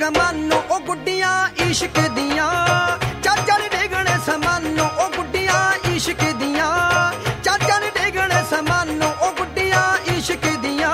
कमानो ओ गुड्डियां इश्क दियां चाचन डेगने समानो ओ गुड्डियां इश्क दियां चाचन डेगने समानो ओ गुड्डियां इश्क दियां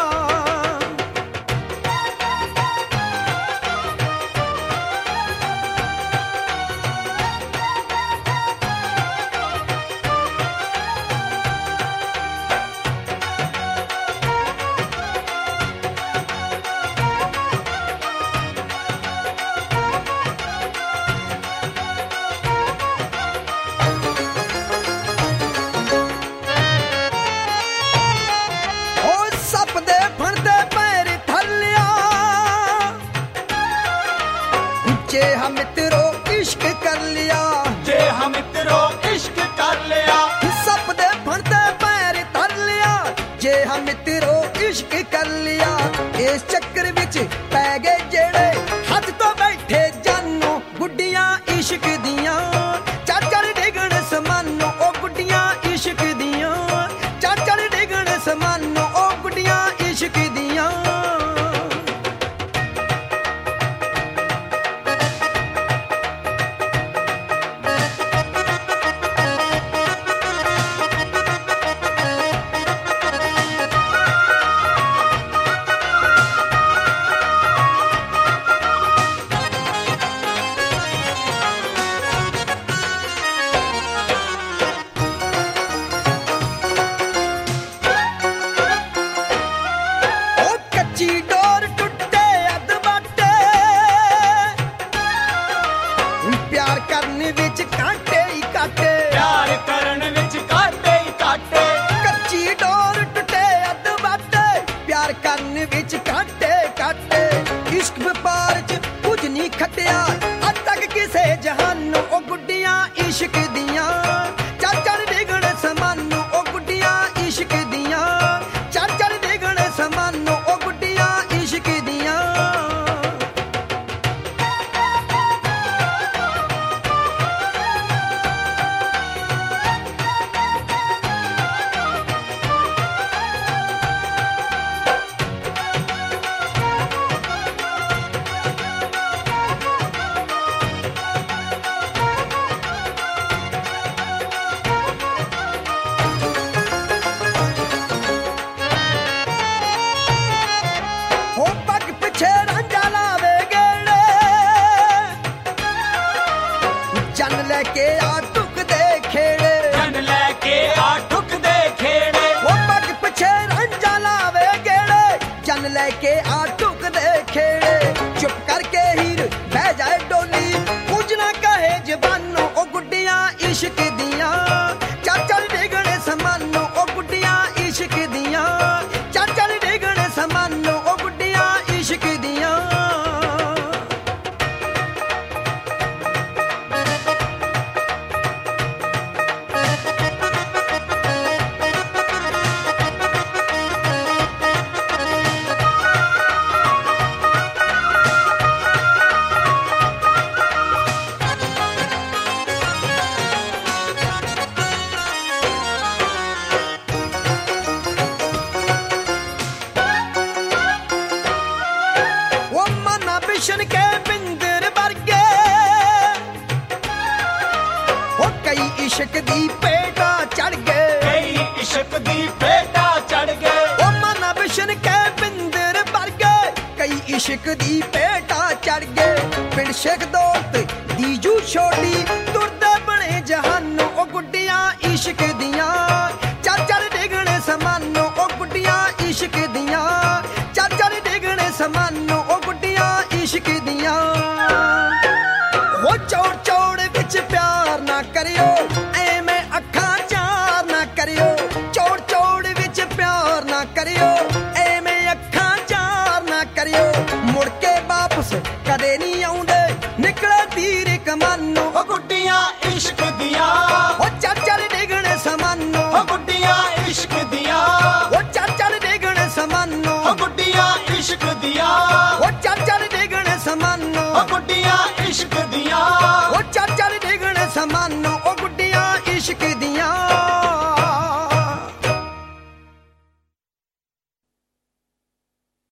जे हम मित्रो इश्क कर लिया जे हम मित्रो इश्क कर लिया सब दे फड़ते पैर धर लिया जे हम मित्रो इश्क कर लिया इस चक्कर विच पै गए जेड़े हद तो बैठे जानो गुड्डियां इश्क दियां चाचन डेगण समानो ओ गुड्डियां इश्क दियां चाचन डेगण समानो ओ गुड्डियां इश्क दियां प्यार करने विच कांटे ही कांटे प्यार करने विच कांटे ही कांटे कच्ची डोर टुटे अध बाटे प्यार करने विच कांटे कांटे इश्क व्यापार च कुछ नहीं खटिया अज तक किसे जहानों ओ गुड्डियां इश्क दियां चाचन डेगण समानो ओ गुड्डियां इश्क दियां चाचन डेगण समानो ओ गुड्डियां इश्क दियां जन लेके आ टुक दे खेड़े जन लेके आ टुक दे खेड़े वो पग पिछे रंजा लावे गेड़े जन लेके आ टुक दे खेड़े चुप करके हीर बह जाए डोली कुछ ना कहे जबानो ओ गुड्डियां इश्क दियां चाचन डेगणे समानो ओ गुड्डियां इश्क दियां चाचन डेगणे समानो ओ गुड्डियां इश्क दियां बिशन के बिंदर वर्गे वो कई इश्क दी पेटा चढ़ गए कई इश्क दी पेटा चढ़ गए वो मना बिशन के बिंदर वर्गे कई इश्क दी पेटा चढ़ गए पिंड शेख दोस्त दीजू छोड़ी तुरदे बने जहानो ओ गुड्डियां इश्क दियां चाचन डेगणे समानो ओ गुड्डियां इश्क दियां चाचन डेगणे समानो ओ गुड्डियां इश्क दियां वो चौड़ चौड़ विच प्यार ना करियो ऐवें अखां चार ना करियो चौड़ चौड़ विच प्यार ना करियो ऐवें अखां चार ना करियो मुड़ के वापस कदे नहीं आउंदे निकले तीर कमानो ओ गुड्डियां इश्क दियां ओ चाचन डेगणे समानो ओ गुड्डियां इश्क दियां ओ चाचन डेगणे समानो ओ गुड्डियां इश्क दियां ओ चाचन डेगणे समानो ओ गुड्डियां इश्क दियां ओ चाचन डेगणे समानो